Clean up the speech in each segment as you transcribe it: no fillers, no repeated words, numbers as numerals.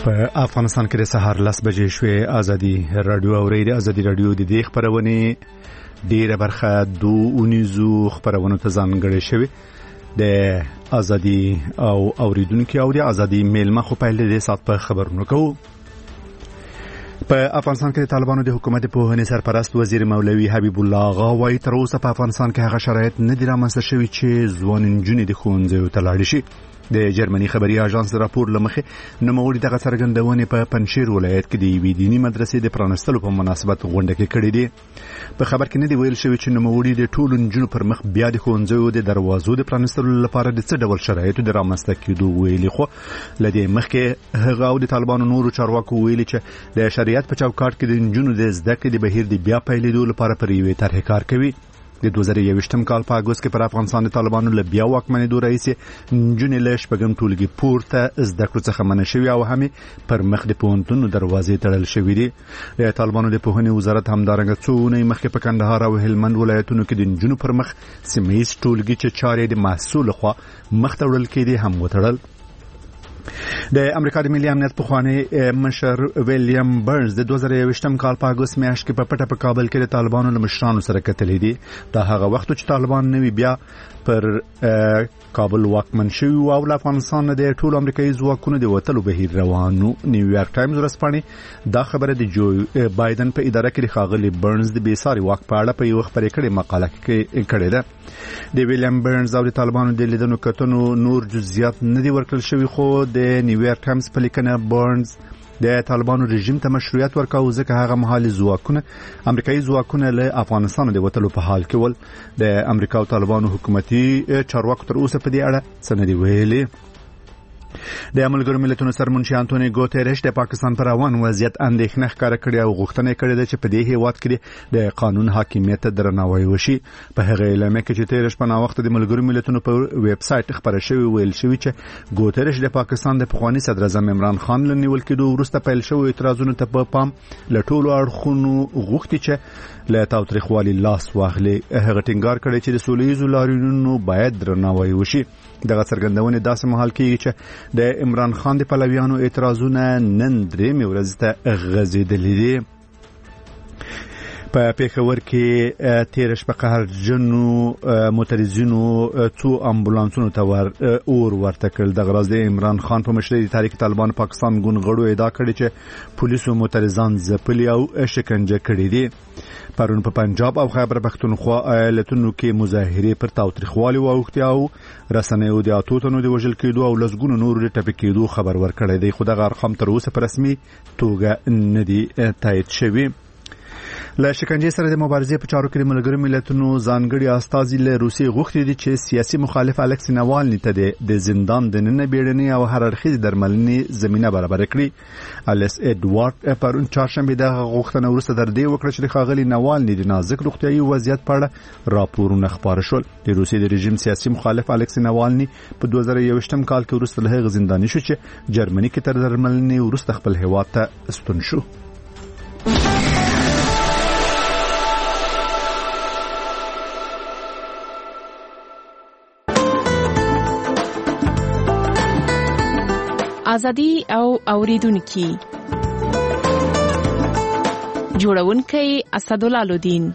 په افغانستان کې د سهار 10 بجې شوې ازادي رادیو اوریدي. ازادي رادیو د دې خبرونه ډیره برخه دوونیزو خبرونه ته ځانګړې شوی د ازادي او اوریدونکو او د ازادي میلمه خو په دې سات په خبرونه کوو. په افغانستان کې د طالبانو د حکومت په هني سرپرست وزیر مولوي حبیب الله غا وايي تر اوسه په افغانستان کې هغه شرایط نه دي رامنځته شوي چې ځوان نجونې د ښوونځیو ته لاړ شي. د جرمني خبري اژانس راپور لمخه نوموړي دغه څرګندونه په پنځیر ولایت کې د ویدینی مدرسې د پرانستلو په مناسبت غونډه کې کړې دي. په خبر کې نه دی ویل شوی چې نوموړي د ټولو نجونو پر مخ بیا د ښوونځیو د دروازو د پرانستلو لپاره د څه ډول شرایطو د رامنځته کېدو ویلي، خو لدې مخکې هغه او د طالبانو نورو چارواکو ویلي چې د شریعت په چوکاټ کې د نجونو د زده کړې د بهیر د بیا پیلېدو لپاره پر یوې طرحې کار کوي. د 2021م کال په اگست کې پر افغانستان د طالبانو له بیا واکمنېدو راځي نجونې له شپږم ټولګي پورته زده کړو څخه منع شوي او هم پر مخ د پوهنتونو دروازې تړل شوې دي. د طالبانو د پوهنې وزارت همدارنګه څو اونۍ مخکې په کندهار او هلمند ولایتونو کې د نجونو پر مخ سیمه‌ییز ټولګي چې چارې د محصول خوا مخ ته وړل کېدي هم وتړل. د امریکا د ملي امنیت پخوانی مشر ویلیام برنز د 2021م کال په اگست میاشت کې په پټه په کابل کې د طالبانو له مشرانو سره کتلې دي. دا هغه وخت چې طالبان نوی بیا پر کابل واکمن شوی او د افغانستان د ټولو امریکایي ځواکونو د وټلو بهیر روانو. نیویارک ټایمز ورسپانې دا خبره د جو بایدن په اداره کې خاغلی برنز د بیساري واک په اړه په یو خبرې کړې مقاله کې کړې ده. د ویلیام برنز او د طالبانو د لیدنو کتنو نور جزئیات نه دي ورکړل شوی، خو د نیویارک ټایمز په لیکنه برنز د طالبانو رژیم ته مشروعیت ورکاو ځکه هغه مهالي ځواکونه امریکایي ځواکونه له افغانستان د وټلو په حال کې ول. د امریکا او طالبانو حکومتي چارواکو تر اوسه په دې اړه څه نه دی ویلي. د ملګرو ملتونو سرمنشي انټونی ګوتریش د پاکستان پر روان وضعیت اندېښنه ښکاره کړې او غوښتنه کړې ده چې په دې هیواد کې د قانون حاکمیت ته درناوی وشي. په هغه اعلامیه کې چې تیر شپه وخت د ملګرو ملتونو په ویب سټ خبره شوی ویل شوی چې ګوتریش د پاکستان د پخوانی صدر اعظم عمران خان له نیول کېدو وروسته پیل شوی اعتراضونو ته په پام له ټولو اړخونو غوښتي چې له تاوتریخوالي لاس واخلي. هغه ټینګار کړی چې د سولهییزو لاریونونو باید درناوی وشي. دغه څرګندونه داسې مهال کې چې د عمران خان د پلویانو اعتراضونه نن درېمې ورځې ته غځېدلې دي. په پېښور کې تیر شپه قهرجنو معترضینو څو امبولانسونو ته اور ورته کړل. د غراز د عمران خان په مشرۍ د تحریک طالبان پاکستان ګوند غړو ادعا کړې چې پولیسو معترضان ځپلي او شکنجه کړي دي. پرون په پنجاب او خیبر پختونخوا ایالتونو کې مظاهره پر تاوتریخوالي واوښتې او رسنیو د اتوتونو د وژل کېدو او لسګونو نور د ټپي کېدو خبر ورکړی دی، خو دغه ارقام تر اوسه په رسمي توګه نه دي تایید شوي. له شکنجې سره د مبارزې په چارو کې د ملګرو ملتونو ځانګړي استازي له روسیې غوښتي دي چې سیاسي مخالف الکسی ناوالني ته د زندان د نن بیړنۍ او هر اړخیز درملنې زمينه برابر کړي. الیس اډوارد پرون چهارشنبه دغه غوښتنه وروسته در دې وکړه چې خاغلی ناوالني د نازک روغتیايي وضعیت په اړه راپورونه خبر شول. د روسیې د رژیم سیاسي مخالف الکسی ناوالني په 2021م کال کې وروسته له هغه زنداني شو چې جرمني کې تر درملنې وروسته خپل هیواد ته ستون شو. ازادي او اوریدونکو جوړونکي اسدالله لودین.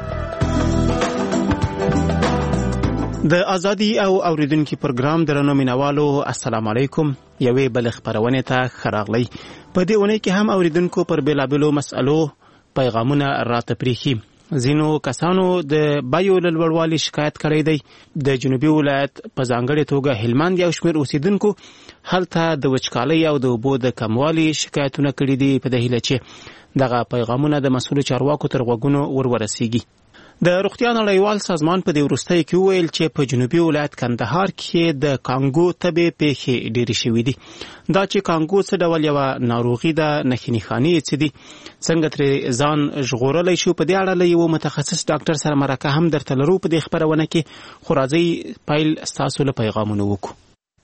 د ازادي او اوریدونکو پروګرام درنو مینوالو السلام علیکم. یوې بل خبرونه ته خراغلی. په دې ونه کې هم اوریدونکو پر بیلابلو مسألو پیغامونه راته پریخي. ځینو کسانو د بایو لوړوالي شکایت کړی دی. د جنوبي ولایت په ځانګړې توګه هلمند یو شمېر اوسیدونکو هلته د وچکالۍ او د اوبو د کموالي شکایتونه کړي دي په دهیله چې دغه پیغامونه د مسؤلو چارواکو تر غوږونو ورسیږي. د روغتیا نړیوال سازمان په دې وروستۍ کې ویل چې په جنوبي ولایت کندهار کې د کانګو تبې پیښې ډېرې شوې دي. دا چې کانګو څه ډول یو ناروغي ده، نښې نښانې څه دي، څنګه ترې ځان ژغورلی شو، په دې اړه له یو متخصص ډاکټر سره مرکه هم درته لرو په دې خبرونه کې. خو راځئ پیل ستاسو له پیغامونو وکړو.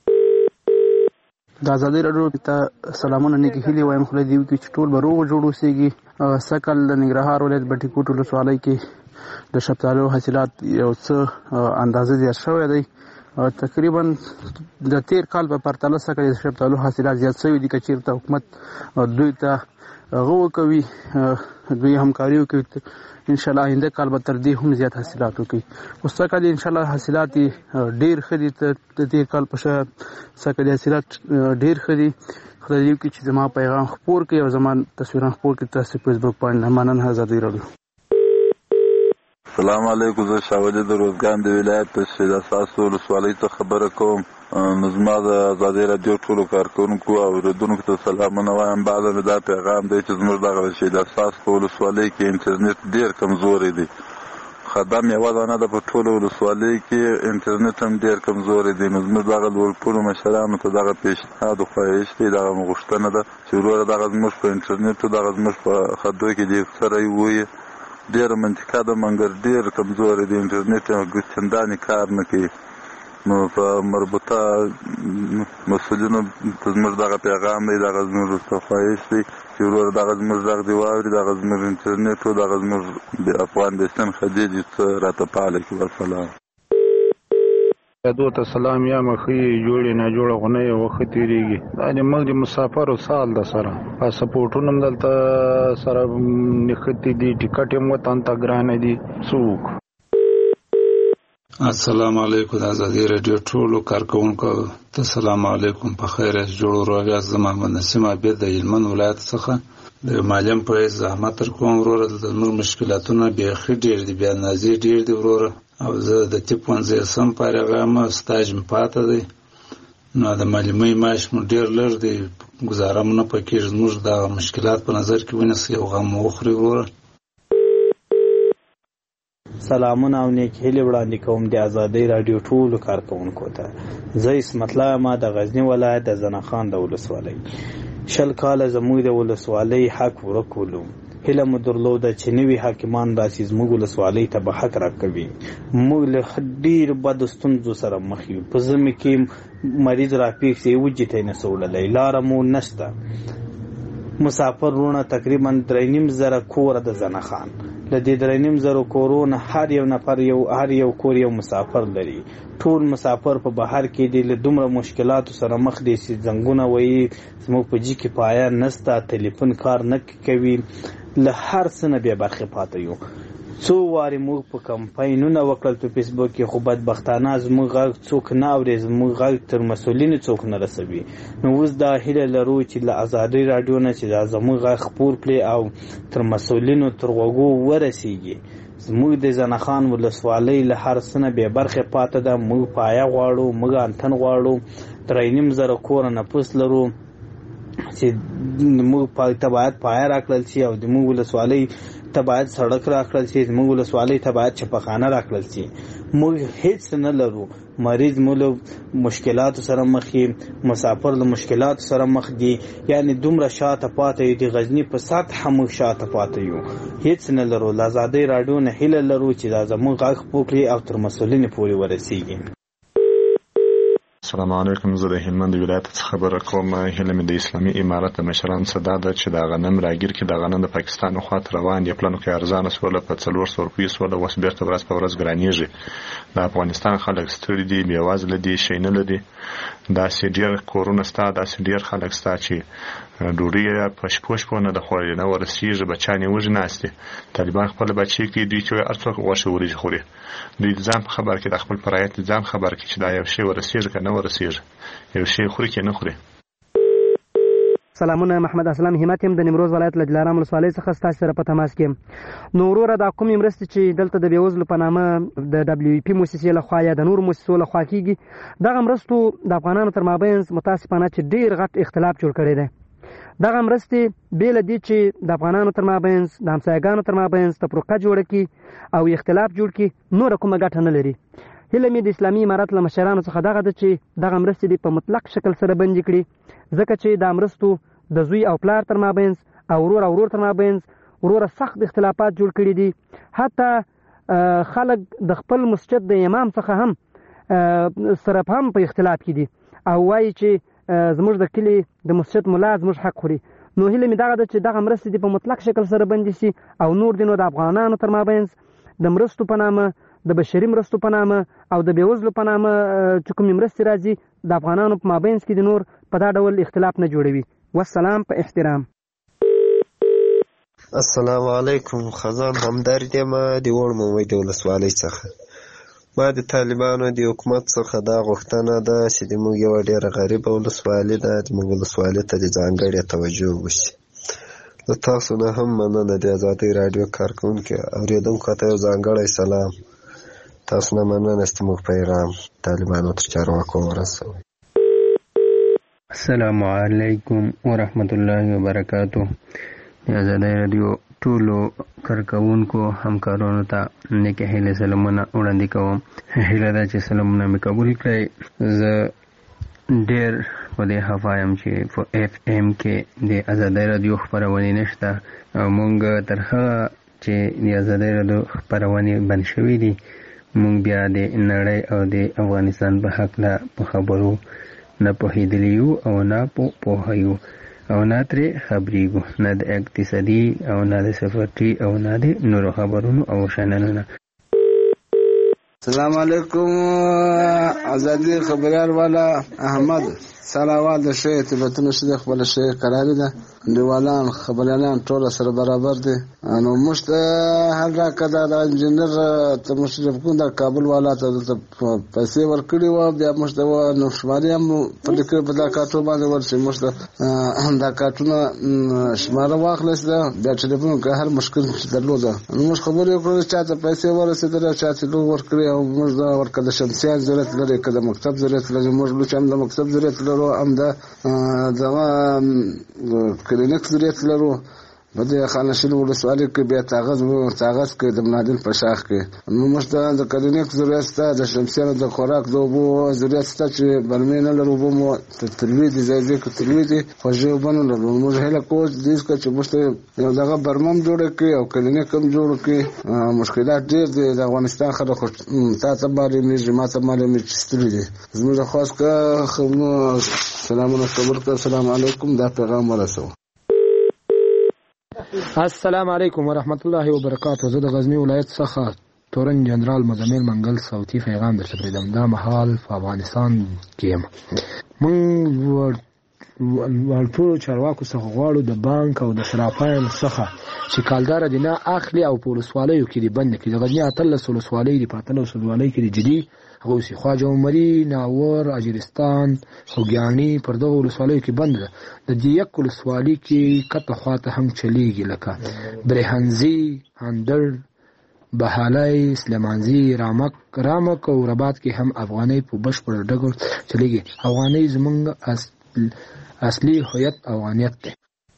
د ازادي راډیو ته سلامونه نیکی هیلې وایم. خدای دې وکړي چې ټول به روغ جوړ اوسېږي. سکل د ننګرهار ولایت بټي کوټ ولسوالۍ کې د شفتالو حاصلات یو څه اندازه زیات شوی دی تقریبا د تیر کال په پرتله سره د شفتالو حاصلات زیات شوي دي. که چیرته حکومت دوی ته هغه کوي، دوی همکاري وکړي، ان شاء الله آینده کال به تر دې هم زیات حاصلات وکړي. اوس څه کال ان شاء الله حاصلات ډیر ښه دي، د تیر کال په شان څه کال حاصلات ډیر ښه دي. خدای دې وکړي چې زما پیغام خپور کړي او زما تصویرونه خپور کړي تاسو په فیسبوک باندې. مننه. آزادي راډیو. السلام علیکم. زه شاولې د روزګان د ولایت د شهید اساس ولسوالۍ څخه خبره کوم. زما د آزادي راډیو ټولو کارکوونکو او اورېدونکو ته سلامونه وایم. بعد مې دا پیغام دی چې زموږ دغه شهید اساس په ولسوالۍ کې انټرنیټ ډېر کمزوری دی. خدم یوه دانه ده په ټولو ولسوالۍ کې، انټرنیټ هم ډېر کمزوری دی. نو زموږ دغه لوړپوړو مشرانو ته دغه پیشنهاد و خواهش دی، دغه مو غوښتنه ده چې وروره دغه زموږ په انټرنیټو دغه زموږ په خدو کې دې سره ووایي. ډېره منطقه ده مګر ډېر کمزوری دی، انټرنیټ چندانې کار نه کوي. نو په مربوطه مسؤلینو ته زموږ دغه پیغام دی، دغه زموږ ته خواهش دی چې وروره دغه زموږ غږ دې واوري، دغه زموږ انټرنیټ و دغه زموږ د افغان بېسن خدیجې څه راته فعاله کړي. والسلام. دو ته سلام. یا مخې جوړې نه جوړه غونې وخت تېرېږي. دا د موږ د مسافرو سال ده سره پاسپورټونه هم دلته سره نښتي دي، ټکټ هم وطن ته ګرانه دي. څوک السلام علیکم. د آزادي راډیو ټولو کارکوونکو ته سلام علیکم. په خیر یاست، جوړ روغ یاست. زه محمد نسیم عابد د هلمند ولایت څخه د معلم په حیث زحمت در کوم. وروره دلته زموږ مشکلاتونه بیخي ډېر دي، بې اندازې ډېر دي وروره. او زه د طب پوهنځی فارغ یم، سټاج مې پاته دی. نو د معلمۍ معاش مو ډېر لږ دی، ګزاره مو نه پکېږي. زموږ دغه مشکلات په نظر کې ونیسئ او غم مو وخورئ وروره. سلامونه او نیک هیلې وړاندې کوم د آزادۍ راډیو ټولو کارکوونکو ته. زه اسمت الله یم د غزني ولایت د زنخان د ولسوالۍ. 20 کاله زموږ د ولسوالۍ حق ورکولو. هیله مو درلوده چې نوي حاکمان راسي زموږ ولسوالۍ ته به حق راکوي. موږ له ډېرو بدو ستونزو سره مخ یو. په ژمي کې مریض راپېښ شي، وجې ته یې نه څه وړلی، لاره مو نشته. مسافر وروڼه تقریبا 3,500 کوره د زنخان. له دې 3,500 کورونه هر یو نفر هر یو کور یو مسافر لري. ټول مسافر په بهر کې دي، له دومره مشکلاتو سره مخ دي چې زنګونه وایي زموږ په جي کې پایه نسته، تلیفون کار نه کوي، له هر څه نه بې برخې پاته یو. څو وارې موږ په کمپاینونه وکړل په فیسبوک کې، خو بدبختانه زموږ غږ څوک نه اوري، زموږ غږ تر مسؤلینو څوک نه رسوي. نو اوس دا هیله لرو چې له آزادۍ راډیو نه چې دا زموږ غږ خپور کړي او تر مسؤلینو تر غوږو ورسیږي. زموږ د زنخان ولسوالۍ له هر څه نه بې برخې پاته ده. موږ پایه غواړو، موږ انتن غواړو. 3,500 کوره نفوس لرو چې موږ ته باید پایه راکړل شي او د موږ ولسوالۍ ته باید سړک راکړل شي، زموږ ولسوالۍ ته باید چپخانه راکړل شي. موږ هیڅ نه لرو. مریض مو له مشکلاتو سره مخ دي، مسافر له مشکلاتو سره مخ دي، یعنی دومره شاته پاته یو. د غزني په سطحه موږ شاته پاته یو، هیڅ نه لرو. له آزادۍ راډیو نه هیله لرو چې دا زموږ غږ خپور کړي او تر مسؤلینو پورې ورسیږي. السلام علیکم. زه د هلمند ولایت څخه خبره کوم. هیله مې د اسلامي امارت د مشرانو څخه دا ده چې دا غنم راګیر کې د غنم د پاکستان خواته روان دي. پلانو کې ارزانه سوله په 400 روپیو سوله، اوس بیرته ورځ په ورځ ګرانیږي. د افغانستان خلک ستړي دي، بېوزله دي، شی نه لري. داسې ډېر کورونه سته، داسې ډېر خلک سته چې ډوډۍ په شپو نه د خوړلې نه ورسېږي، بچیان یې وږي ناست دي. طالبان خپله بچي کوي، دوی چې هر څوک غوښې وریجې خوري. دوی د ځان په خبر کې، د خپل پرایت د ځان خبر کې چې دا یو شی ورسېږي که نه ورسېږي، یو شی خوري که نه خوري. سلامونه. محمد اسلام همت يم د نیمروز ولایت له دلارام ولسوالۍ څخه ستاسو سره په تماس کې. نو وروره دا کومې مرستې چې دلته د بېوزلو په نامه د WFP موسسې لخوا یا د نورو موسسو لخوا کېږي، دغه مرستو د افغانانو تر مابین متاسفانه چې ډېر غټ اختلاف جوړ کړی دی. دغه مرستې بې له دې چې د افغانانو تر مابین د همسایګانو تر مابین تفرقه جوړه کړي او اختلاف جوړ کړي، نوره کومه ګټه نه لري. هیله مې د اسلامي امارت له مشرانو څخه دغه ده چې دغه مرستې دې په مطلق شکل سره بندي کړي، ځکه چې دا مرستو د زوی او پلار تر مابین او ورور او ورور تر مابین وروره سخت اختلافات جوړ کړي دي. حتی خلک د خپل مسجد د امام څخه هم سره هم په اختلاف کې دي او وایي چې زموږ د کلي د مسجد ملا زموږ حق خوري. نو هیله مې دغه ده چې دغه مرستې دې په مطلق شکل سره بندي شي او نور دي نو د افغانانو تر مابین د مرستو په نامه د بشري مرستو په نامه او د بېوزلو په نامه چې کومې مرستې راځي د افغانانو په مابینځ کې د نور په دا ډول اختلاف نه جوړوي. والسلام په احترام. السلام علیکم. خزان همدرد یم د وړ مومید ولسوالۍ څخه. ما د طالبانو د حکومت څخه دا غوښتنه ده چې د موږ یوه ډېره غریبه ولسوالي ده، د موږ ولسوالۍ ته د ځانګړې توجه وشي. له تاسو نه هم مننه د ازادۍ راډیو کارکوونکي اورېدونکو ته یو ځانګړی سلام. تاسو نه مننه چې موږ پیغام طالبانو تر چارواکو ورسوئ. السلام علیکم ورحمت الله وبرکاتو. د ازادۍ راډیو ټولو کارکوونکو همکارانو ته نیک هیلې سلامونه وړاندې کوم. هیله ده چې سلامونه مې قبول کړئ. زه ډېر په دې خفه یم چې په FM کې د ازادۍ راډیو خپرونې نشته او موږ تر هغه چې د ازادۍ راډیو خپرونې بند شوي دي موږ بیا د نړۍ او د افغانستان په هکله په خبرو نه پوهېدلي یو او نه پوهه یو او نه ترې خبرېږو، نه د اقتصادي او نه د سفارتي او نه د نورو خبرونو او شننونو. السلام علیکم. ازادي خبريال والا احمد سلامات د شی تبتون شي خپل شی قرار ده دیوالان خبريالان ټول سره برابر دي. نو مشت هر را کده د انجنیر ته مشرف کوم د کابل والا ته پیسې ورکړي و بیا مشت و نو شماري هم په لیکل په دا کارټو باندې ورشي مشت دا کارټونه شماره واخلص ده بیا ټلیفون که هر مشکل درلوده نو مش خبرې وکړو چې ته پیسې ورسېدل چې لو ورکړي او موږ دا ورکړل شمسيان ضرورت لري کده مکتب ضرورت لري موږ لوچم د مکتب ضرورت لري ام دا کلینیک ضرورت لرو په دې خانشین ولسوالۍ کې بیا تاغز کې د منادین په شاخ کې نو مشته د کلینیک ضرورت سته د شمسیانو د خوراک د اوبو ضرورت سته چې برمې نه لرو اوبو مو تلوي دي ځای ځای کې تلوي دي خوږې اوبه نه لرو موږ هیله کوو چې چې مشته یو دغه برمم جوړ کړي او کلینیک هم جوړ کړي. مشکلات ډېر دي د افغانستان خلک تا ته معلومېږي ما ته معلومېږي چې ستړي دي. زموږ خاص که سلامونه قبول کړه. السلام علیکم. دا پیغام ورسو. السلام علیکم ورحمت الله وبرکاتو. زه د غزنی ولایت څخه تورن جنرال مزمل منګل صوتي پیغام درته پرېږدم. دا مهال په افغانستان کې یم. موږ ټولو چارواکو څخه غواړو د بانک او د صرافانو څخه چې کالدار دي نه اخلي او په ولسوالیو کې دي بند کړي. د غزني 18 ولسوالۍ دي په 18 ولسوالۍ کې دي جدي غوسی خواجه عمري ناور اجرستان خوګیانی پر دغه ولسوالیو کې بند ده. د دې یک ولسوالۍ کې کته خواته هم چلیږي لکه برهنزي هندر بهالای سلیمانزي رامک او رباط کې هم افغاني په بشپړ ډګر چلیږي. افغاني زمونږ اصلي هویت افغانیت ده.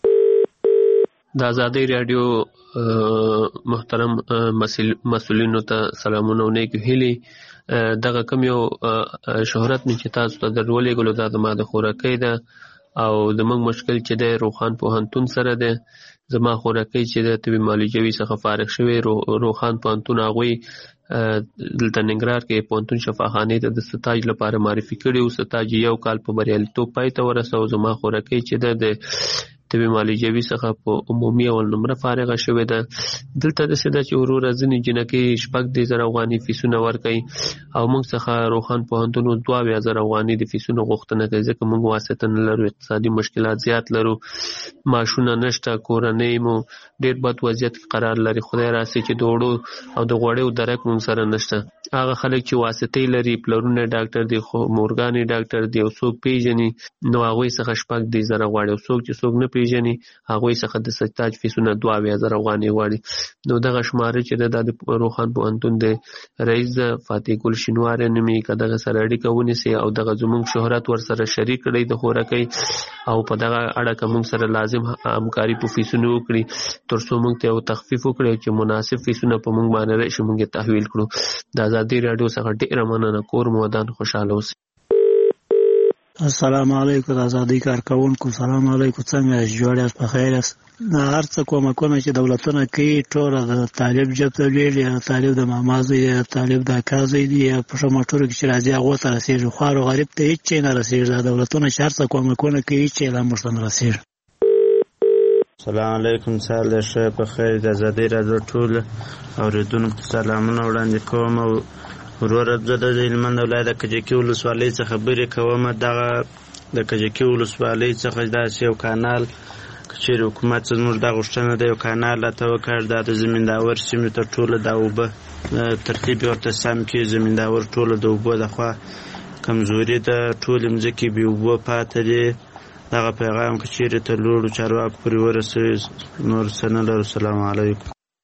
د ازادۍ رادیو محترم مسؤلینو ته سلامونه او نیک هیلې. دغه کوم یو شهرت مې چې تاسو ته درولېږلو دا زما د خوراکۍ ده او زموږ مشکل چې دی روخان پوهنتون سره دی. زما خوراکۍ چې د طبي معالجوي څخه فارغ شوی روخان پوهنتون هغوی دلته ننګرهار کې پوهنتون شفاخانې ته د ستاج لپاره معرفي کړي او ستاج یو کال په بریالیتوب پای ته ورسو. زما خوراکۍ چې ده د طبي معالجوي څخه په عمومي اول نمره فارغه شوې ده. دلته داسې ده چې وروره ځینې جنکۍ 6,000 افغاني فیسونه ورکوي او موږ څخه روخان پوهنتون 22,000 افغاني د فیسونو غوښتنه کوي ځکه موږ واسطه نه لرو، اقتصادي مشکلات زیات لرو، معاشونه نشته، کورنۍ مو ډېر بد وضعیت کې قرار لري. خدای راسي چې د وړو او د غوړیو درک موږ سره نشته. هغه خلک چې واسطې لري پلرونه ډاکټر دي خو مورګانې ډاکټر دي او څوک پیژني نو هغوی څخه 6,000 غواړي او څوک چې څوک نه پیژني هغوی څخه د ستاج فیسونه 22,000 افغاني غواړي. نو دغه شماره چې د روخان پوهنتون د رئیس فاتح ګل شینواری نومي که دغه سره اړیکه ونیسي او دغه زموږ شهرت ورسره شریک کړي د خوراکۍ او په دغه اړه که موږ سره لازم همکاري په فیسونو وکړي تر څو موږ ته یو تخفیف وکړي چې مناسب فیسونه په موږ باندې راشي موږ یې تحویل کړو. د ازادۍ راډیو څخه ډېره مننه. کور مو ودان خوشحاله اوسئ. السلام علیکم. د ازادۍ کارکوونکو سلام علیکم. څنګه یاست؟ جوړ یاست؟ په خیر یاست؟ هر څه کومکونه چې دولتونه کوي ټوله د طالب جب ته لېږي یا طالب د ماما زوی یا طالب د اکا زوی دي یا په موټرو کې چې راځي هغو ته رسېږي. خوار و غریب ته هېڅ شی نه رسېږي. دا دولتونه چې هر څه کومکونه کوي هېڅ شی لا موږ ته نه رسېږي. السلام علیکم. سهار شه په خیر. د آزادۍ رادیو ټول اوریدونکو ته سلامونه وړاندې کوم. او وروره زه د هلمند ولایت د کجکي ولسوالۍ څخه خبرې کوم. دغه د کجکي ولسوالۍ څخه داسې یو کانال چیرې حکومت زموږ دا غوښتنه د یو کانال راته وکړ، دا د زمینداور سیمې ته ټوله دا اوبه ترتیب ورته سم کړي. زمینداور ټوله د اوبو لخوا کمزوري ده، ټولې مځکې بې اوبو پاتې دي. دغه پیغام که چیرې ته لوړو چارواکو پورې ورسوي، نور څه نه لرو. السلام علیکم.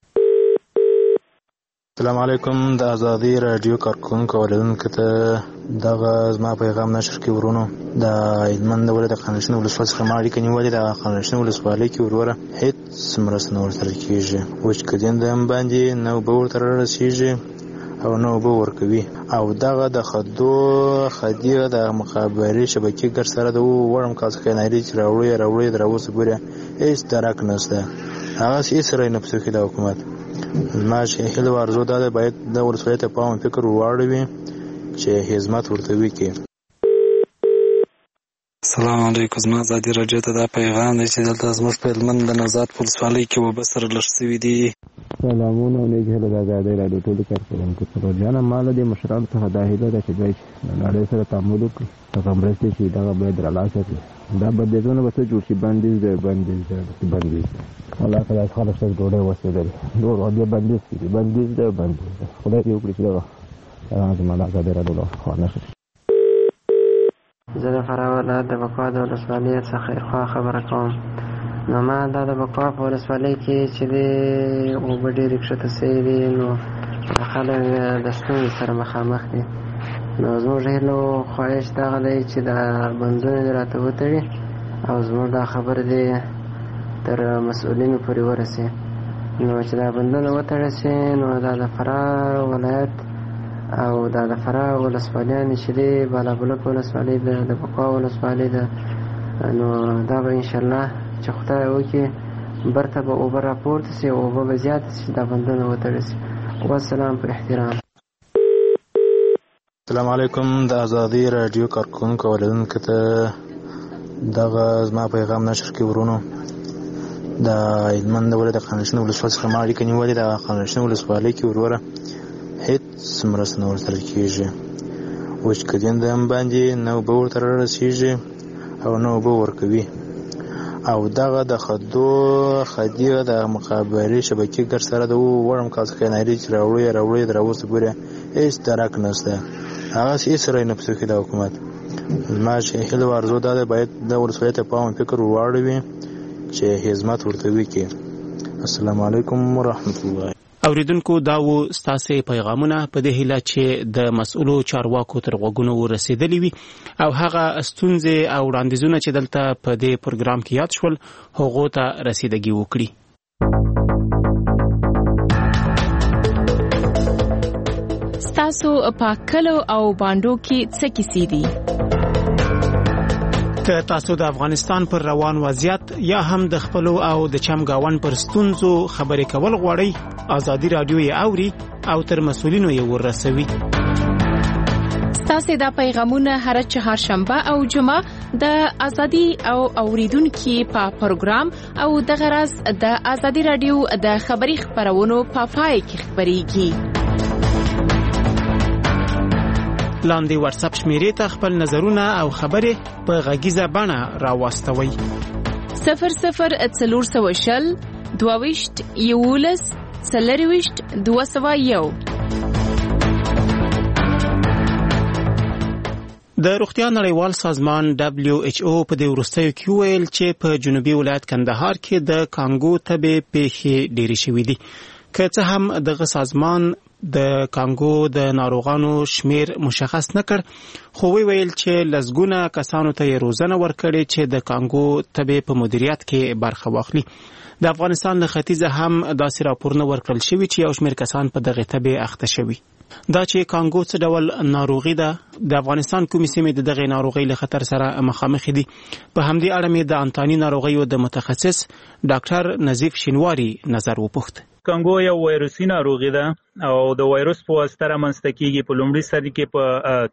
السلام علیکم. د آزادۍ راډیو کارکونکو اوریدونکو ته دغه زما پیغام نشر کې ورونو. د هلمند ولایت د قانشین ولسوالۍ څخه ما اړیکه نیولې. د قانشین ولسوالۍ کې وروره هېڅ مرسته نه ورسره کېږي. وچکدین د هم باندې نه اوبه ورته رارسېږي او نه اوبه ورکوي. او دغه د خدي د مخابرې شبکې ګر سره د وړم کال څخه ناري چې راوړي در اوسه پورې هېڅ درک نشته. هغسې هېڅ رای نه پسې کوي د حکومت. زما چې هیله او ارزو دا ده باید د ولسوالۍ ته پام فکر واړوي چې خدمت ورته وکړي. السلام علیکم. زما آزادۍ راډیو ته دا پیغام دی چې دلته زموږ په هلمند د نوزاد په ولسوالۍ کې اوبه سره لږ شوي دي. سلامونه او نیک هیله د آزادۍ راډیو ټولو کارکوونکو سره. جانه ما له دې مشرانو څخه دا هیله ده چې دوی نړۍ سره تعامل وکړي، هغه مرستې چې دغه باید رالاسه کړي. دا بندیزونه به څه جوړ شي؟ بندیز دی الله تعالی خلک ته ډوډۍ وسېدل نور او دې بندیز کړي. بندیز دی خدای دې وکړي چې دغه زما د آزادۍ راډیو لخوا نشر. زه د فراه ولایت د بکوا د ولسوالۍ څخه خیرخوا خبره کوم. نو ما دا د بکوا په ولسوالۍ کې چې د اوبه ډېرې کښته سوي دي، نو خلک د ستونزې سره مخامخ دي. نو زموږ هیله او خواهش دغه دی چې دا بندونه دې راته وتړي او زموږ دا خبره دې تر مسؤلینو پورې ورسي. نو چې دا بندونه وتړل سي، نو دا د فراه ولایت او دا د فراه ولسوالیانې چې دی، بالابلوک ولسوالۍ ده، د بکوا ولسوالۍ ده، نو دا به انشاءالله چې خدای وکړي برته به اوبه راپورته سي، اوبه به زیاته سي، دا بندونه وتړل سي. والسلام په احترام. السلام علیکم. د آزادۍ راډیو کارکونکو اوریدونکو ته دغه زما پیغام نشر کې ورونو. د هلمند ولایت د قانشین ولسوالۍ څخه ما اړیکه نیولې. د قانشین ولسوالۍ کې وروره هېڅ مرسته نه ورسره کېږي. وچکدین د هم باندې نه اوبه ورته رارسېږي او نه اوبه ورکوي. او دغه د خدي د مخابرې شبکې ګر سره د وړم کال څخه ناري چې راوړي در اوسه پورې هېڅ درک نشته. هغسې هېڅ رای نه پسې کوي د حکومت. زما چې هیله او ارزو دا ده باید د ولسوالۍ ته پام فکر واړوي چې خدمت ورته وکړي. السلام علیکم ورحمت الله. اوریدونکو دا و ستاسې پیغامونه په دې هیله چې د مسؤلو چارواکو تر غوږونو ورسېدلي وي او هغه ستونزې او وړاندیزونه چې دلته په دې پروګرام کې یاد شول هغو ته رسیدګي وکړي. ستاسو په کلو او باندو کې څه کیسې دي؟ که تاسو د افغانستان پر روان وضعیت یا هم د خپلو او د چمګاون پر ستونزو خبرې کول غواړئ، آزادي راډیو یې اوري او تر مسؤلینو یې ورسوي. ستاسو دا پیغامونه هر چهارشنبه او جمعه د آزادي او اوریدونکو په پروګرام او د غرض د آزادي راډیو د خبري خبرونو په پای کې خبريږي. لاندې واتس اپ شمیرې ته خپل نظرونه او خبرې په غږیزه بڼه راوستوئ. 0040 22 11 40 201. د روغتیا نړیوال سازمان WHO په دې وروستیو کې ویل چې په جنوبي ولایت کندهار کې د کانګو تبې پیښې ډېرې شوې دي. که څه هم دغه سازمان د کانګو د ناروغانو شمیر مشخص نکړ، خو ویل چې لسګونه کسانو ته یې روزنه ورکړې چې د کانګو تبې په مدیریت کې برخه واخلي. د افغانستان له ختیځه هم داسې راپورونه ورکړل شوي چې یو شمیر کسان په دغه تبې اخته شوي. دا چې کانګو څه ډول ناروغي ده، د افغانستان کومې سیمې د دغه ناروغۍ له خطر سره مخامخ دي، په همدې اړه مې د انتاني ناروغیو د متخصص ډاکټر نظیف شینواری نظر وپوښت. کانګو یو وایروسي ناروغي ده او د وایروس په واسطه رامنځته کیږي. په لومړي سر کې په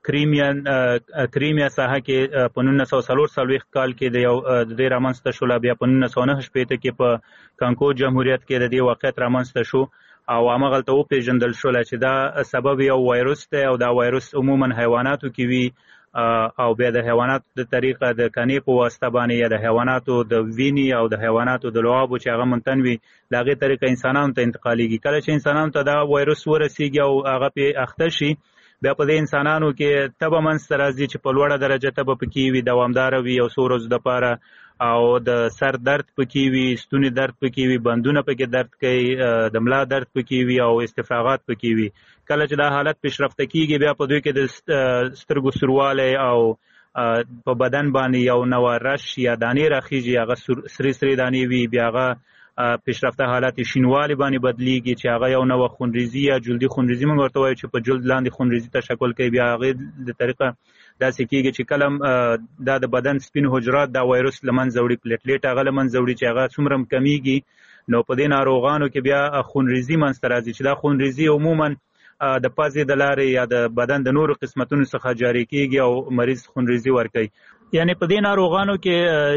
کریمیا ساحه کې په 1940 کال کې د دې رامنځته شو. بیا په 1989 کې په کانګو جمهوریت کې د دې واقعیت رامنځته شو او همغلته وپېژندل شول چې دا سبب یو وایروس دی او دا وایروس عموما حیواناتو کې وي او بیا د حیواناتو د طریقه د کنې په واسطه باندې یا د حیواناتو د وینې او د حیواناتو د لعابو چې هغه منتن وي د هغې طریقه انسانانو ته انتقالیږي. کله چې انسانانو ته دا وایروس ورسیږي او هغه پې اخته شي بیا په دې انسانانو کې تبه منځته راځي چې په لوړه درجه تبه پکې وي، دوامداره وي او څو ورځو دپاره، او د سر درد پکې وي، ستوني درد پکې وي، بندونه پکې درد کوي، د ملا درد پکې وي او استفراغات پکې وي. کله چې دا حالت پیشرفته کیږي بیا په دوی کې د سترګو سوروالی او په بدن باندې یو نوع رش یا دانې راخیږي، هغه سرې سرې دانې وي. بیا هغه پیشرفته حالت شینوالي باندې بدلیږي چې هغه یو نوع خونریزي یا جلدي خونریزي موږ ورته وایو چې په جلد لاندې خونریزي تشکل کوي. بیا هغې د طریقه داسې کیږي چې کله دا د بدن سپین حجرات دا وایروس له منځه وړي، پلیټلیټ هغه له منځه وړي چې هغه څومره کمیږي نو په دې ناروغانو کې بیا خونریزي منځته راځي چې دا خونریزي عموما د پزې د لارې یا د بدن د نورو قسمتونو څخه جاری کیږي او مریض خونریزي ورکوي. یعنی په دې ناروغانو کې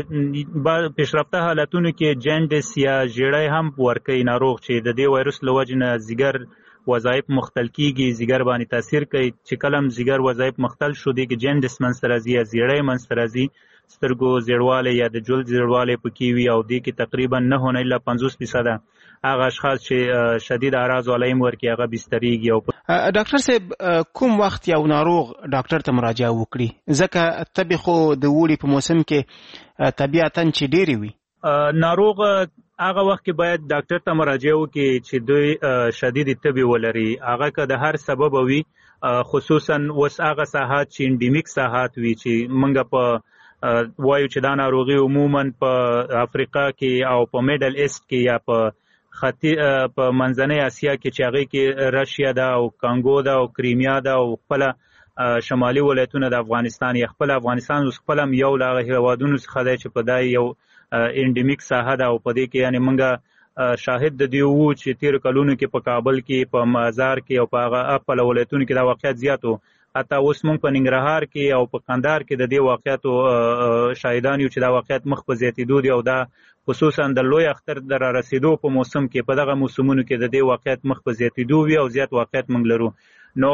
پیشرفته حالتونو کې جنډس یا ژیړی هم ورکوي ناروغ چې د دې وایروس له وجې نه ځیګر وظایف مختل کیږي، ځیګر باندې تاثیر کوي. چې کله هم ځیګر وظایف مختل شو دی کې جنډس منځته راځي یا ژیړی منځته راځي، سترګو زیړوالی یا د جلد زیړوالی پکې وي او دې کې تقریبا 9 الا 50% هغه اشخاص چې شدید اعراض علایم ورکي هغه بستریږي. او ډاکټر صاحب کوم وخت یو ناروغ ډاکټر ته مراجعه وکړي؟ ځکه تبې خو د اوړي په موسم کې طبیعتاً چې ډېرې وي. ناروغ هغه وخت کې باید ډاکټر ته مراجعه وکړي چې دوی شدید تبې ولري. هغه که د هر سبب وي، خصوصا اوس هغه ساحات چې انډیمیک ساحات وي چې موږ په وایو چې دا ناروغي عموما په افریقا کې او په میډل ایسټ کې یا په منځنۍ اسیا کې چې هغې کې رشیا ده او کانګو ده او کریمیا ده او خپله شمالي ولایتونه د افغانستان یا خپل افغانستان اوس خپل هم یو له هغه هېوادونو څخه دی چې په دا یو انډیمیک ساحه ده او په دې کې یعنې موږ شاهد د دې وو چې تېرو کلونو کې په کابل کې، په مزار کې او په هغه خپله ولایتونو کې دا واقعیت زیات و. حتی اوس موږ په ننګرهار کې او په قندهار کې د دې واقعیتو شاهدان یو چې دا واقعیت مخ په زیاتېدو دی او دا خصوصا د لوی اختر د را رسېدو په موسم کې په دغه موسمونو کې د دې واقعیت مخ په زیاتېدو وي او زیات واقعیت موږ لرو. نو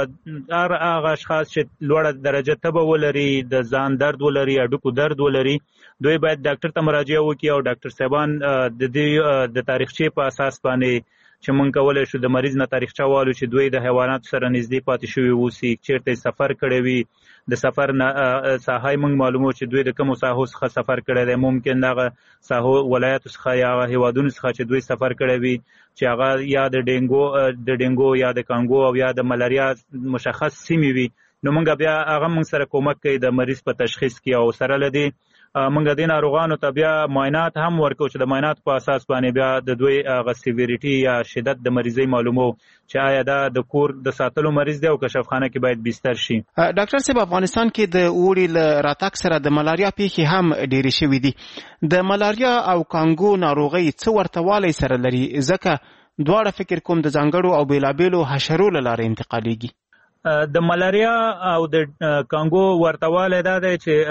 هغه اشخاص چې لوړه درجه تبه ولري، د ځان درد ولري، هډوکو درد ولري، دوی باید ډاکټر ته مراجعه وکړي او ډاکټر صاحبان د دې د تاریخچې په اساس باندې چې موږ کولی شو د مریض نه تاریخچه والو چې دوی د حیواناتو سره نږدې پاتې شوي اوسي، چېرته سفر کړی وي، د سفر ساحه موږ معلومو چې دوی د کومو ساحو څخه سفر کړی دی. ممکن دغه ساحو ولایتو څخه یا هیوادونو څخه چې دوی سفر کړی وي چې هغه یا د ډینګو یا د کانګو او یا د ملاریا مشخص سیمې وي، نو موږ بیا هغه موږ سره کومک کوي د مریض په تشخیص کې او سره له دې موږ د ناروغانو ته بیا معاینات هم ورکو چې د معاینات په اساس باندې بیا د دوی هغه سیویریټي یا شدت د مریضۍ معلومو چې آیا دا د کور د ساتلو مریض دی او کشفخانه کې باید بستر شي. ډاکټر صاحب افغانستان کې د اوړي له راتګ سره د ملاریا پیښې هم ډېرې شوې دي. د ملاریا او کانګو ناروغۍ څه ورته والی سره لري؟ ځکه دواړه فکر کوم د ځانګړو او بېلابېلو حشرو له لارې انتقالیږي. د ملاریا او د کانګو ورته والی دا دی چې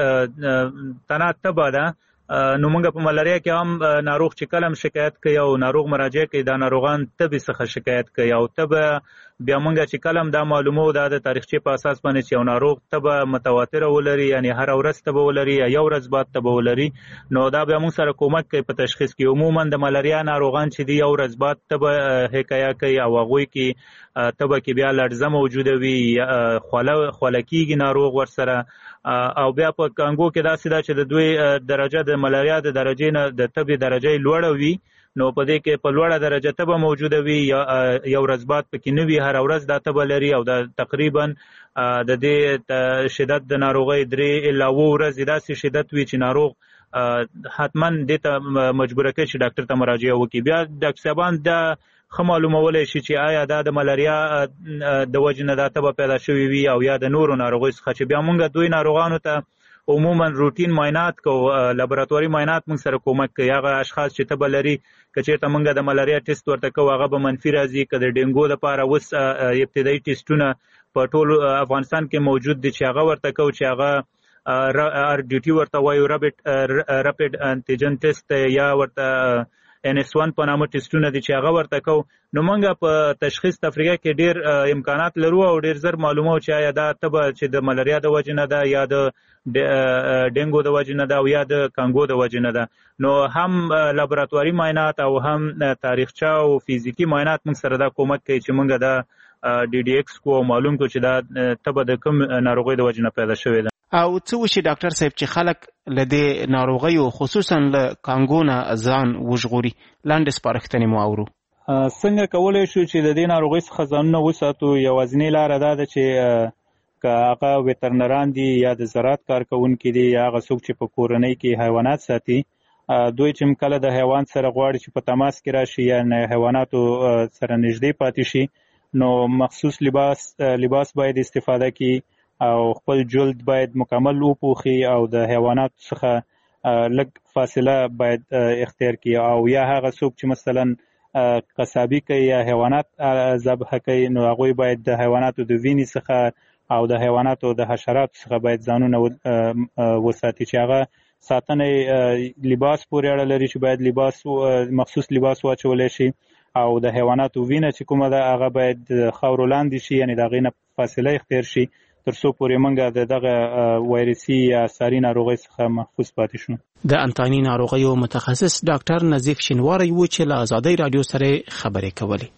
تنه تبه ده. نو موږ په ملاریا کې هم ناروغ چې کله هم شکایت کوي او ناروغ مراجعه کوي دا ناروغان تبې څخه شکایت کوي او تبه بیا موږ چې کله هم دا معلومو دا د تاریخچې په اساس باندې چې یو ناروغ تبه متواتره ولري، یعنی هر ورځ تبه ولري یا یو ورځ بعد تبه ولري، نو دا بیا موږ سره کومک کوي په تشخیص کې. عموما د ملاریا ناروغان چې دی یو ورځ بعد تبه حکایه کوي او هغوی کې تبه کې بیا لړزه موجوده وي، خوله کېږي ناروغ ورسره. او بیا په کانګو کې داسې ده چې د دوی درجه د ملاریا د درجې نه د تبې درجه لوړه وي، نو په دې کې په لوړه درجه تبه موجوده وي، یو ورځ بعد پکې نه وي، هر ورځ دا تبه لري او دا تقریبا د دې شدت د ناروغۍ 3 الا 7 ورځې داسې شدت وي چې ناروغ حتما دې ته مجبوره کوي چې ډاکټر ته مراجعه وکړي. بیا ډاکټر صاحبان دا ښه معلومولی شي چې آیا دا د ملاریا د وجې نه دا تبه پیدا شوې وي او یا د نورو ناروغیو څخه، چې بیا موږ دوی ناروغانو ته عموما روټین معاینات کو لابراتواري معاینات موږ سره کومک کوي. هغه اشخاص چې تبه لري کچېرته موږ د ملاریا ټیسټ ورته کوو هغه به منفي راځي. که د ډینګو لپاره اوس ابتدایي ټیسټونه په ټول افغانستان کې موجود دي چې هغه ورته کوو چې هغه RDT ورته وایو رپیډ انټیجن ټیسټ یا ورته NS1 په نامه ټیسټونه دي چې هغه ورته کوو. نو موږ په تشخیص تفریقه کې ډیر امکانات لرو او ډیر زر معلومو چې آیا دا تبه چې د ملاریا د وجې نه ده یا د ډینګو د وجې نه ده او یا د کانګو د وجې نه ده. نو هم لابراتواري معاینات او هم تاریخچه او فیزیکی معاینات موږ سره دا کومک کوي چې موږ دا DDX کو معلوم کو چې دا تبه د کوم ناروغۍ د وجې نه پیدا شوې ده. او څه وشي ډاکټر صاحب چې خلک له دې ناروغیو خصوصا له کانګو نه ځان وژغوري؟ لاندې سپارښتنې مو اورو. څنګه کولی شو چې د دې ناروغۍ څخه ځانونه وساتو؟ یوازینۍ لاره دا ده چې که هغه وترنران دي یا د زراعت کارکوونکي دي یا هغه څوک چې په کورنۍ کې حیوانات ساتي، دوی چې کله د حیوان سره غواړي چې په تماس کې راشي یا حیواناتو سره نږدې پاتې شي، نو مخصوص لباس باید استفاده کړي او خپل جلد باید مکمل وپوښي او د حیوانات څخه لږ فاصله باید اختیار کړي. او یا هغه څوک چې مثلا قصابي کوي یا حیوانات ذبح کوي، نو هغوی باید د حیواناتو د وینې څخه او د حیواناتو د حشراتو څخه باید ځانونه وساتي. چې هغه ساتنې لباس پورې اړه لري چې باید مخصوص لباس واچولی شي او د حیواناتو وینه چې کومه ده هغه باید خاورو لاندې شي، یعنې د هغې نه فاصله اختیار شي ترڅو پورې موږ د دغه وایرسي یا ساري ناروغۍ څخه محفوظ پاتې شو. د انتاني ناروغیو متخصص ډاکټر نظیف شینواری و چې له ازادۍ رادیو سره خبرې کولې.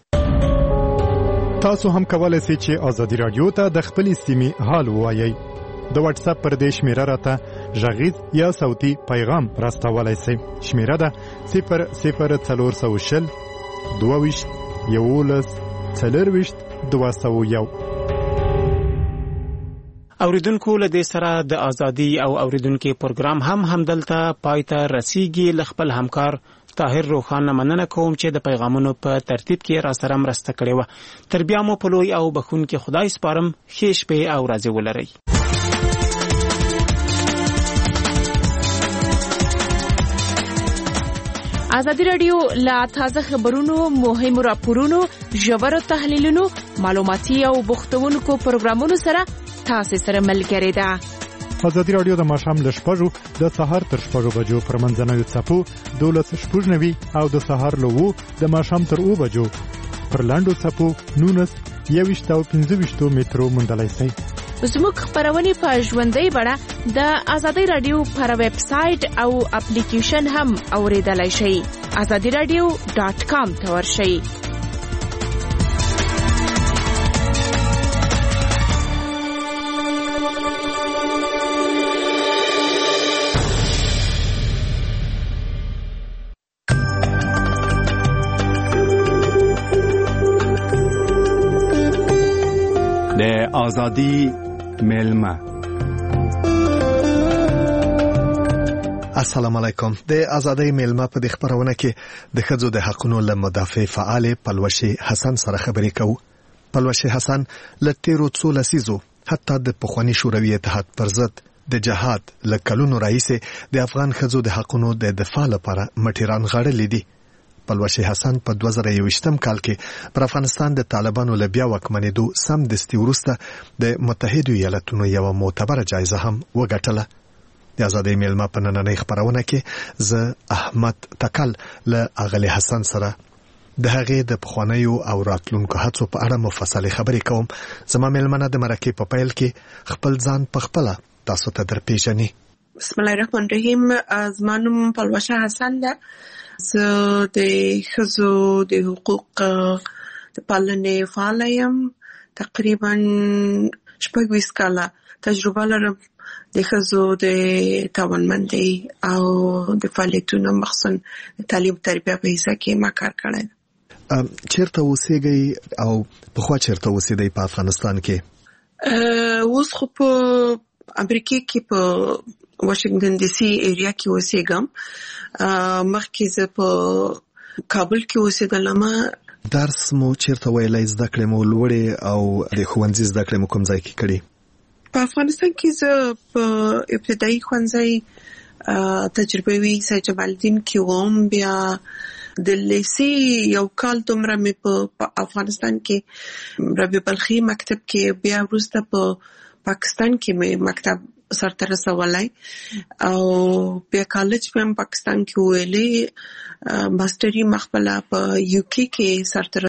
تاسو هم کولای شئ چې ازادي رادیو ته د خپل سیمې حال ووایئ. د واتس اپ پر دې شمیره راته غږیز یا صوتي پیغام راستولای شئ. شمیره ده 00420 22 11 40 201. اوریدونکو له دې سره د ازادي او اوریدونکو پروګرام هم دلته پای ته رسیږي. له خپل همکار طاهر روخان مننه کوم چې د پیغامونو په ترتیب کې را سره مرسته کړې وه. تر بیا مو په لوی او بخښونکي خدای سپارم. ښې شپې او ورځې ولرئ. ازادي رادیو لا تازه خبرونو، مهمو راپورونو، ژورو تحلیلونو، معلوماتي او بوختونکو پروګرامونو سره تاسو سره ملګری ده. ازادي رادیو د ماښام له 6 د سهار تر 6 بجو پر منځنوي څپو 12:90 او د سهار له 2 د ماښام تر 2 بجو پر لاندو څپو 19 21 او 25 مترو موندلای شئ. زموږ خبرونه په ژوندۍ بڼه د ازادي رادیو پر ویب سټ او اپلیکیشن هم اوریدلای شئ. azadiradio.com ته ورشئ. د ازادي ملما. السلام علیکم. د ازادۍ ملما په د خبرونه کې د ښځو د حقوقو له مدافع فعال پلوشي حسن سره خبرې کوو. پلوشي حسن له تیرو څو لسیزو حتی د پخوانی شوروي اتحاد پر ضد د جهاد له کلونو راهیسې د افغان ښځو د حقوقو د دفاع لپاره مټیران غاړلې دي. پلوشي حسن په 2021 کال کې پر افغانستان د طالبانو له بیا واکمنېدو سم دستي وروسته د متحده ایالاتونو یو معتبره جایزه هم وګټله. د ازادۍ ملما په نننۍ خبرونه کې زه احمد تکل له اغلی حسن سره د هغې د پخوانیو او راتلونکو هڅو په اړه مفصلې خبرې کوم. زما ملمنه د مرکې په پیل کې خپل ځان په خپله تاسو ته درپېژني. بسم الله الرحمن الرحیم. زما نوم پلوشه حسن ده. زه د ښځو د حقوق د پالنې فعاله یم. تقریبا 26 کاله تجربه لرم د ښځو د توانمندۍ او د فعالیتونو مخصوصا د تعلیم تربیه په حصه کې ما کار کړی. چیرته اوسېږئ او پخوا چیرته اوسېدئ په افغانستان کې؟ اوس خو په امریکا کې په واشنگټن ډي سي ایریا کې اوسېږم. مخکې زه په کابل کې اوسېدلم. درس مو چیرته ویلای؟ زده کړې مو لوړې او د ښوونځي زده کړې مو کوم ځای کې کړې؟ په افغانستان کې زه په ابتدایي ښوونځي تجربوي سید جمال الدین کې وم. بیا د لیسې یو کال دومره مې په افغانستان کې ربیع بلخي مکتب کې، بیا وروسته په پاکستان کې مې مکتب سرته رسولی او بیا کالج مې هم پاکستان کې ویلې، ماستري مخبله په یو کې سرته